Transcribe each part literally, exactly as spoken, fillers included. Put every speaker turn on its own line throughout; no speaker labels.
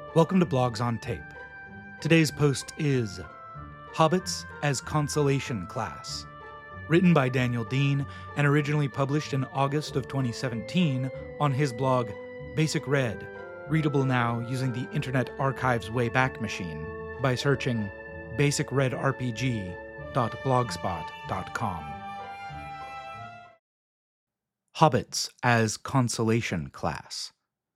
Welcome to Blogs on Tape. Today's post is Hobbits as Consolation Class, written by Daniel Dean and originally published in August of twenty seventeen on his blog Basic Red, readable now using the Internet Archive's Wayback Machine by searching basic red r p g dot blogspot dot com. Hobbits as Consolation Class.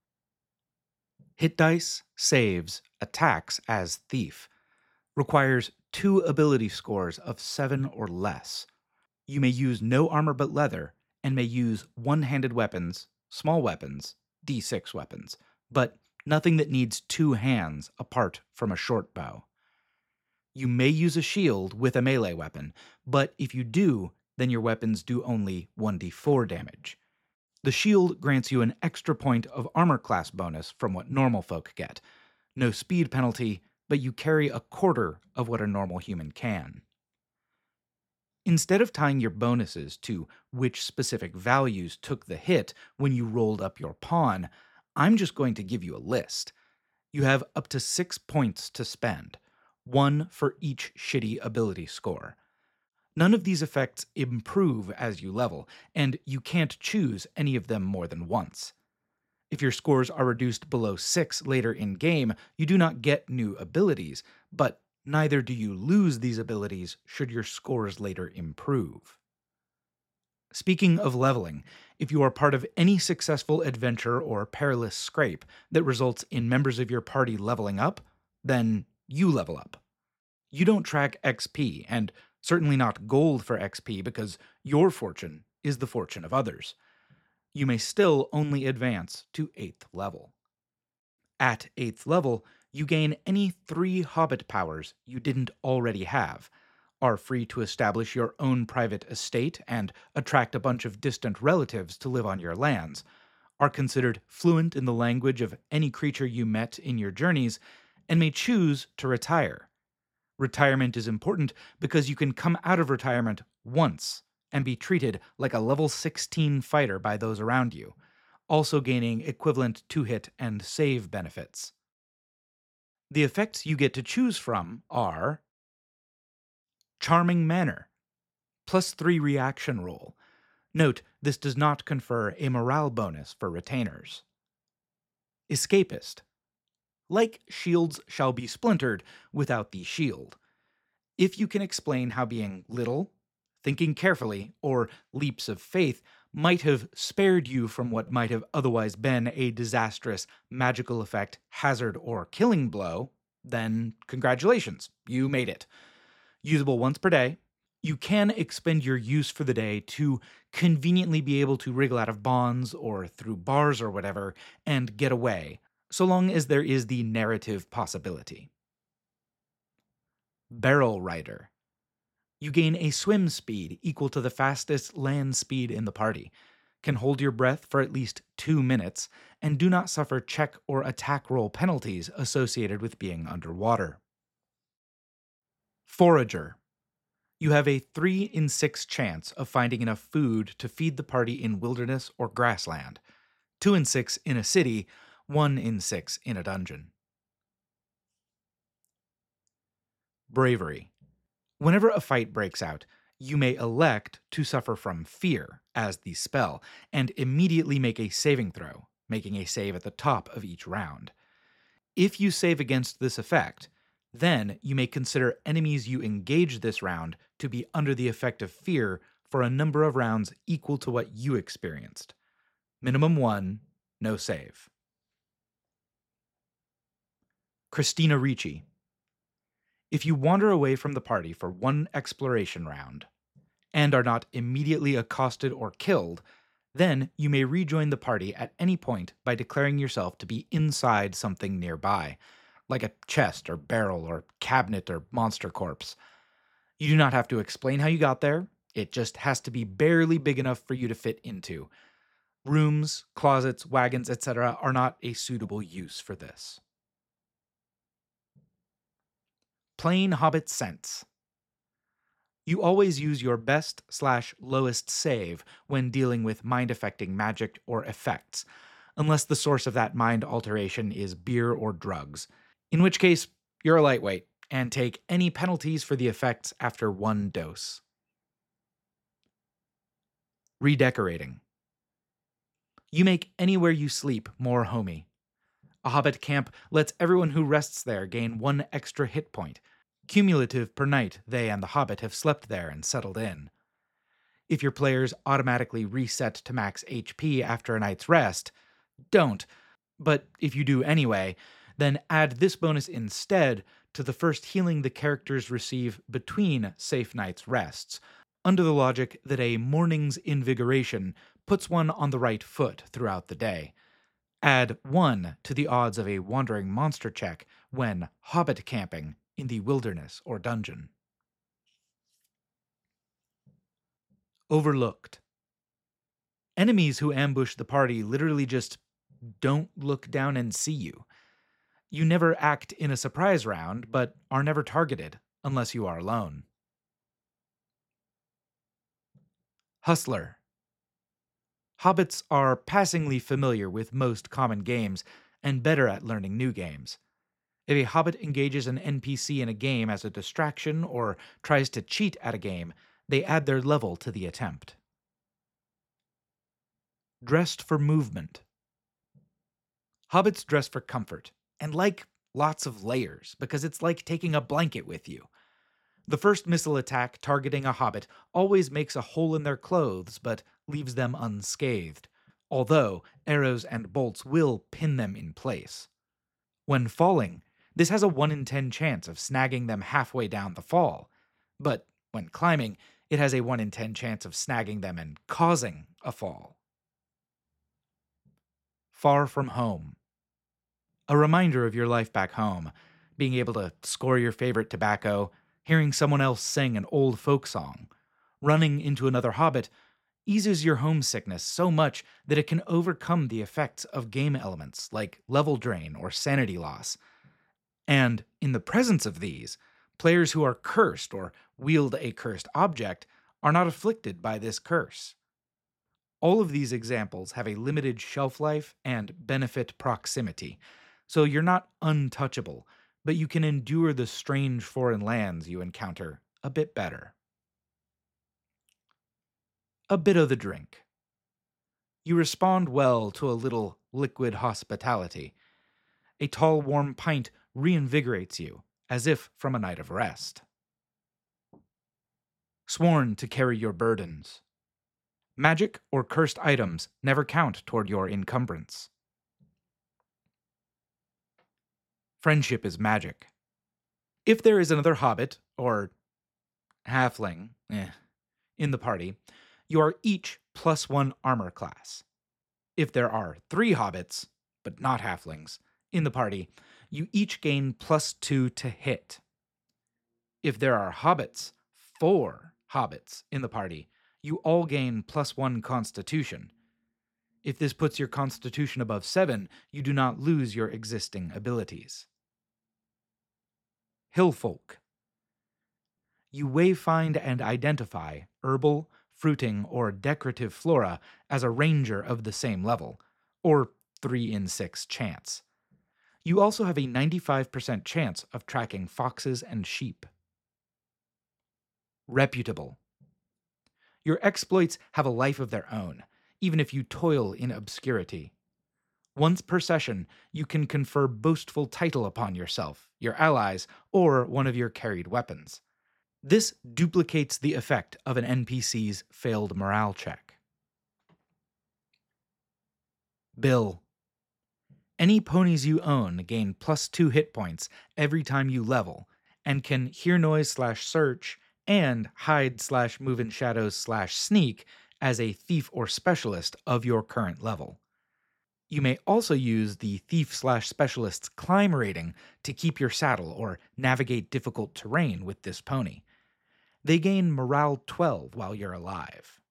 Hit dice, saves, attacks as Thief. Requires two ability scores of seven or less. You may use no armor but leather, and may use one-handed weapons, small weapons, d six weapons, but nothing that needs two hands apart from a short bow. You may use a shield with a melee weapon, but if you do, then your weapons do only one d four damage. The shield grants you an extra point of armor class bonus from what normal folk get. No speed penalty, but you carry a quarter of what a normal human can. Instead of tying your bonuses to which specific values took the hit when you rolled up your pawn, I'm just going to give you a list. You have up to six points to spend, one for each shitty ability score. None of these effects improve as you level, and you can't choose any of them more than once. If your scores are reduced below six later in game, you do not get new abilities, but neither do you lose these abilities should your scores later improve. Speaking of leveling, if you are part of any successful adventure or perilous scrape that results in members of your party leveling up, then you level up. You don't track X P, and certainly not gold for X P because your fortune is the fortune of others. You may still only advance to eighth level. At eighth level, you gain any three Hobbit powers you didn't already have, are free to establish your own private estate and attract a bunch of distant relatives to live on your lands, are considered fluent in the language of any creature you met in your journeys, and may choose to retire. Retirement is important because you can come out of retirement once and be treated like a level sixteen fighter by those around you, also gaining equivalent two-hit and save benefits. The effects you get to choose from are Charming Manner, plus three reaction roll. Note, this does not confer a morale bonus for retainers. Escapist. Like shields shall be splintered without the shield. If you can explain how being little, thinking carefully, or leaps of faith might have spared you from what might have otherwise been a disastrous magical effect, hazard, or killing blow, then congratulations, you made it. Usable once per day, you can expend your use for the day to conveniently be able to wriggle out of bonds or through bars or whatever and get away, so long as there is the narrative possibility. Barrel Rider. You gain a swim speed equal to the fastest land speed in the party, can hold your breath for at least two minutes, and do not suffer check or attack roll penalties associated with being underwater. Forager. You have a three in six chance of finding enough food to feed the party in wilderness or grassland, two in six in a city, one in six in a dungeon. Bravery. Whenever a fight breaks out, you may elect to suffer from fear as the spell, and immediately make a saving throw, making a save at the top of each round. If you save against this effect, then you may consider enemies you engage this round to be under the effect of fear for a number of rounds equal to what you experienced. Minimum one, no save. Christina Ricci. If you wander away from the party for one exploration round, and are not immediately accosted or killed, then you may rejoin the party at any point by declaring yourself to be inside something nearby, like a chest or barrel or cabinet or monster corpse. You do not have to explain how you got there, it just has to be barely big enough for you to fit into. Rooms, closets, wagons, et cetera are not a suitable use for this. Plain Hobbit Sense. You always use your best slash lowest save when dealing with mind-affecting magic or effects, unless the source of that mind alteration is beer or drugs, in which case you're a lightweight and take any penalties for the effects after one dose. Redecorating. You make anywhere you sleep more homey. A hobbit camp lets everyone who rests there gain one extra hit point, cumulative per night they and the hobbit have slept there and settled in. If your players automatically reset to max H P after a night's rest, don't. But if you do anyway, then add this bonus instead to the first healing the characters receive between safe night's rests, under the logic that a morning's invigoration puts one on the right foot throughout the day. Add one to the odds of a wandering monster check when hobbit camping in the wilderness or dungeon. Overlooked. Enemies who ambush the party literally just don't look down and see you. You never act in a surprise round, but are never targeted unless you are alone. Hustler. Hobbits are passingly familiar with most common games and better at learning new games. If a hobbit engages an N P C in a game as a distraction or tries to cheat at a game, they add their level to the attempt. Dressed for movement. Hobbits dress for comfort, and like lots of layers, because it's like taking a blanket with you. The first missile attack targeting a hobbit always makes a hole in their clothes, but leaves them unscathed, although arrows and bolts will pin them in place. When falling, this has a one in ten chance of snagging them halfway down the fall, but when climbing, it has a one in ten chance of snagging them and causing a fall. Far from home. A reminder of your life back home, being able to score your favorite tobacco, hearing someone else sing an old folk song, running into another hobbit, eases your homesickness so much that it can overcome the effects of game elements like level drain or sanity loss. And in the presence of these, players who are cursed or wield a cursed object are not afflicted by this curse. All of these examples have a limited shelf life and benefit proximity, so you're not untouchable, but you can endure the strange foreign lands you encounter a bit better. A bit of the drink. You respond well to a little liquid hospitality. A tall, warm pint reinvigorates you, as if from a night of rest. Sworn to carry your burdens. Magic or cursed items never count toward your encumbrance. Friendship is magic. If there is another hobbit, or halfling, eh, in the party, you are each plus one armor class. If there are three hobbits, but not halflings, in the party, you each gain plus two to hit. If there are hobbits, four hobbits in the party, you all gain plus one constitution. If this puts your constitution above seven, you do not lose your existing abilities. Hillfolk. You wayfind and identify herbal, fruiting, or decorative flora as a ranger of the same level, or three in six chance. You also have a ninety-five percent chance of tracking foxes and sheep. Reputable. Your exploits have a life of their own, even if you toil in obscurity. Once per session, you can confer boastful title upon yourself, your allies, or one of your carried weapons. This duplicates the effect of an N P C's failed morale check. Bill. Any ponies you own gain plus two hit points every time you level, and can hear noise slash search and hide slash move in shadows slash sneak as a thief or specialist of your current level. You may also use the thief slash specialist's climb rating to keep your saddle or navigate difficult terrain with this pony. They gain morale twelve while you're alive.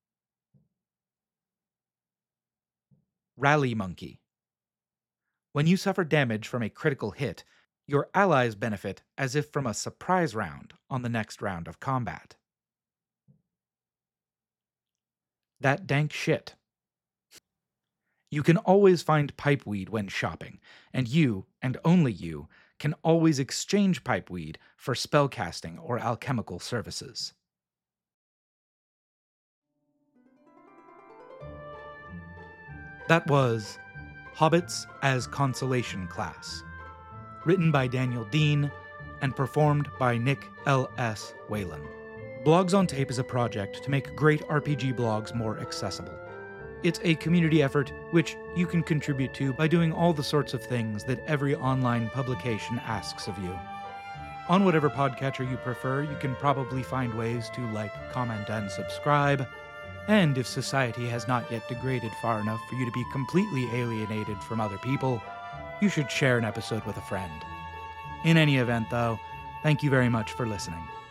Rally Monkey. When you suffer damage from a critical hit, your allies benefit as if from a surprise round on the next round of combat. That dank shit. You can always find pipeweed when shopping, and you, and only you, can always exchange pipeweed for spellcasting or alchemical services. That was Hobbits as Consolation Class, written by Daniel Dean and performed by Nick L S. Whalen. Blogs on Tape is a project to make great R P G blogs more accessible. It's a community effort which you can contribute to by doing all the sorts of things that every online publication asks of you. On whatever podcatcher you prefer, you can probably find ways to like, comment, and subscribe. And if society has not yet degraded far enough for you to be completely alienated from other people, you should share an episode with a friend. In any event, though, thank you very much for listening.